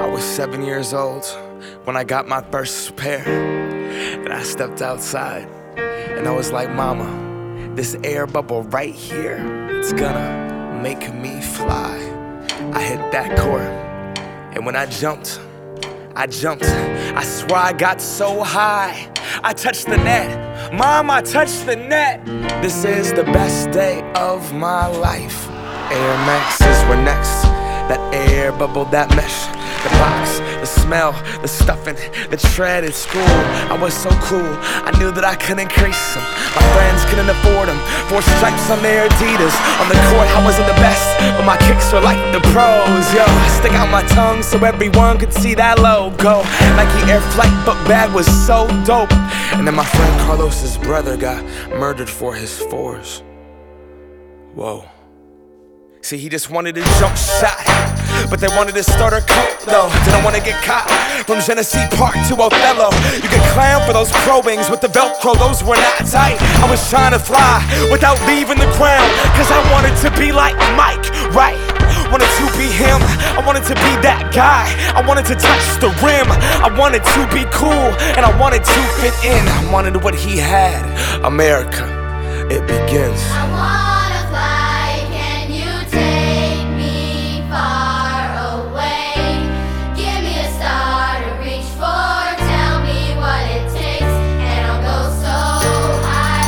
I was 7 years old when I got my first pair. And I stepped outside and I was like, Mama, this air bubble right here, it's gonna make me fly. I hit that court, and when I jumped. I swear I got so high. I touched the net. Mom, I touched the net. This is the best day of my life. Air Maxes were next. That air bubble, that mesh, the box, the smell, the stuffing, the tread at school. I was so cool, I knew that I could increase them. My friends couldn't afford them. 4 stripes on their Adidas. On the court, I wasn't the best, but my kicks were like the pros. Yo, I stick out my tongue so everyone could see that logo. Nike Air Flight book bag was so dope. And then my friend Carlos's brother got murdered for his 4s. Whoa. See, he just wanted a jump shot, but they wanted a starter coat though. Didn't want to get caught. From Genesee Park to Othello, you could clown for those pro wings with the Velcro, those were not tight. I was trying to fly without leaving the ground, cause I wanted to be like Mike, right? Wanted to be him, I wanted to be that guy. I wanted to touch the rim, I wanted to be cool, and I wanted to fit in. I wanted what he had. America, it begins. I wanna fly, can you take me far away? Give me a star to reach for, tell me what it takes, and I'll go so high,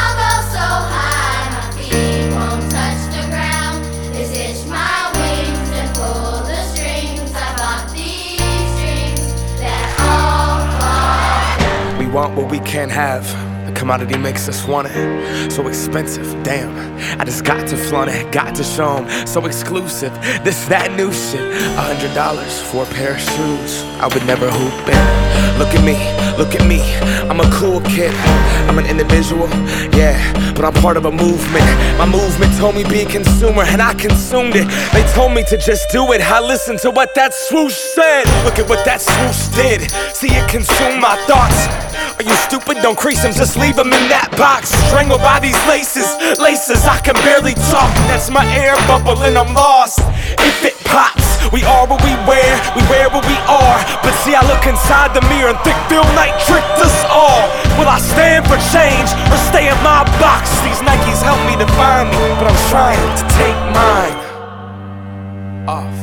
my feet won't touch the ground. Just itch my wings and pull the strings. I bought these strings that all fall. We want what we can't have. The commodity makes us want it. So expensive, damn. I just got to flaunt it, got to show 'em. So exclusive, this, that new shit. $100 for a pair of shoes. I would never hoop in. Look at me, I'm a cool kid. I'm an individual, yeah, but I'm part of a movement. My movement told me be a consumer, and I consumed it. They told me to just do it, I listened to what that swoosh said. Look at what that swoosh did. See it consume my thoughts. Are you stupid? Don't crease them, just leave them in that box. Strangled by these laces, I can barely talk. That's my air bubble and I'm lost. If it pops, we are what we wear what we are. But see, I look inside the mirror and think Phil Knight tricked us all. Will I stand for change or stay in my box? These Nikes help me define me, but I'm trying to take mine off.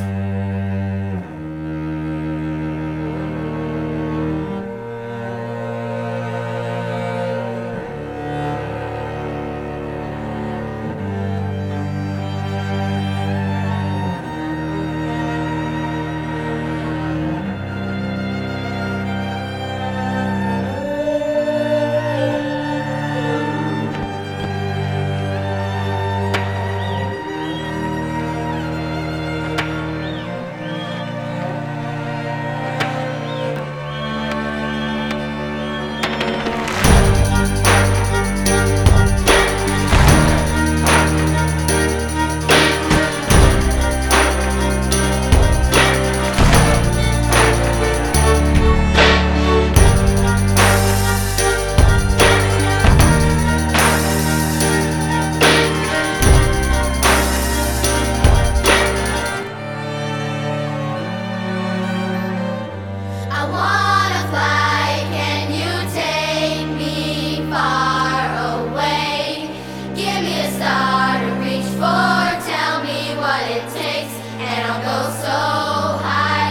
I wanna fly, can you take me far away? Give me a star to reach for, tell me what it takes, and I'll go so high,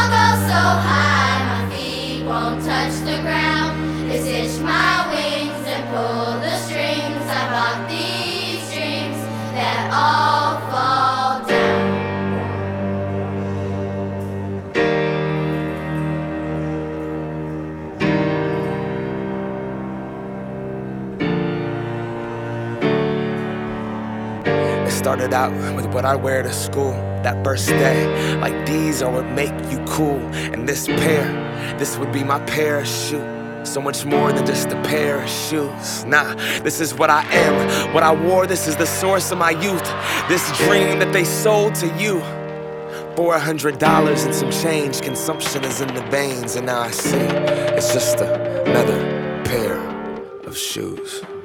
my feet won't touch the ground. Just itch my wings and pull the strings. I bought these strings that all fall down. Started out with what I wear to school that first day. Like these are what make you cool. And this pair, this would be my parachute. So much more than just a pair of shoes. Nah, this is what I am, what I wore. This is the source of my youth. This dream that they sold to you. $400 and some change. Consumption is in the veins, and now I see it's just another pair of shoes.